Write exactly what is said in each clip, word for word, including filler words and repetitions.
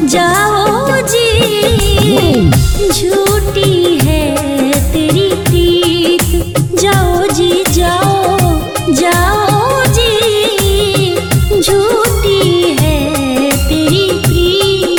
जाओ जी झूठी है तेरी प्रीत, जाओ जी जाओ जाओ जी झूठी है तेरी प्रीत।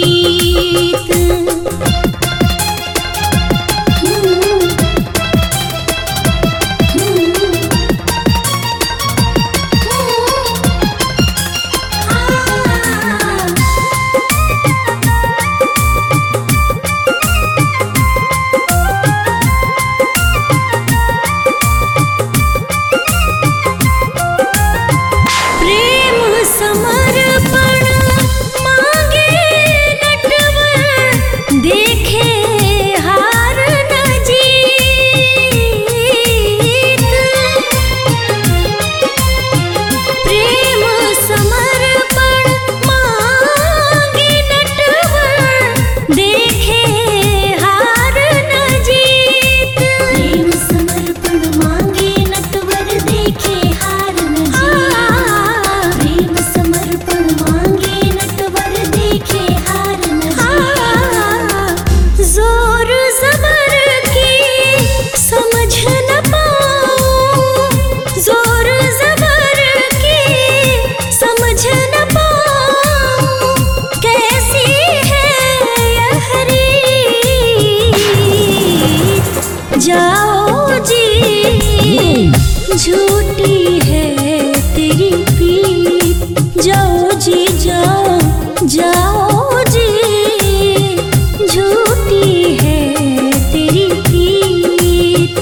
जाओ जी झूठी है तेरी प्रीत, जाओ जी जाओ जाओ जी झूठी है तेरी प्रीत।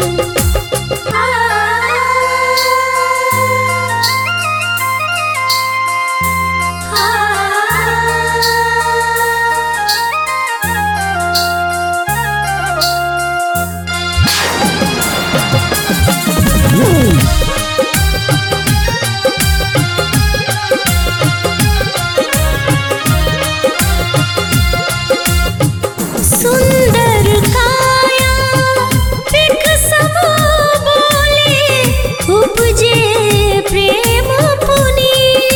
सुंदर काया पिक सब बोले, उपजे प्रेम पुनीत।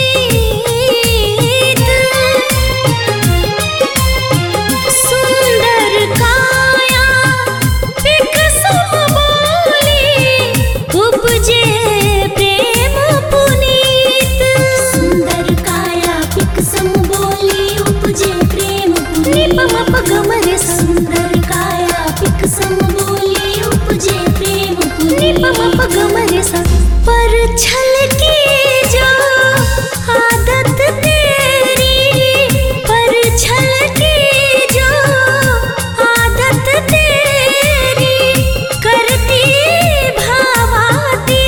सुंदर काया पिक सब बोले, उपजे प्रेम पुनीत। सुंदर काया पिक सब बोले, उपजे प्रेम पुनीत। गमरे सुंदर काया पिक सम बोली, उपजे प्रेम पुनीत। गमरे सा पर छल की जो आदत तेरी, पर छल की जो आदत तेरी, करती भावातीत।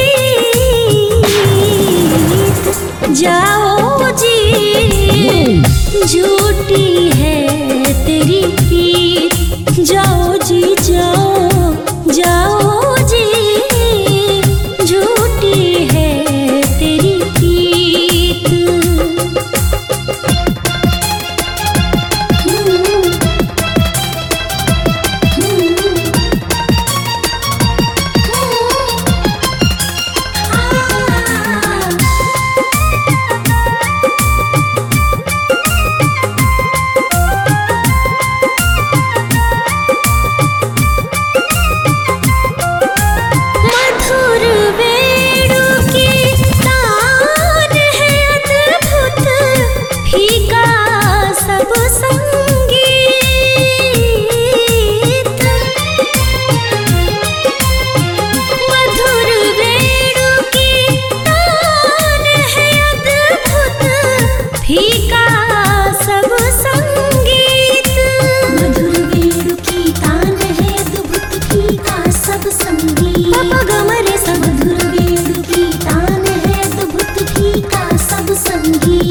जाओ जी झूठी है तेरी प्रीत, जाओ जी जाओ जाओ जी झूठी है तेरी प्रीत। फीका सब संगीत, मधुर वेणु की तान है अद्भुत, फीका सब संगीत। पापा गमरे सब मधुर वेणु की तान है अद्भुत, फीका सब संगीत।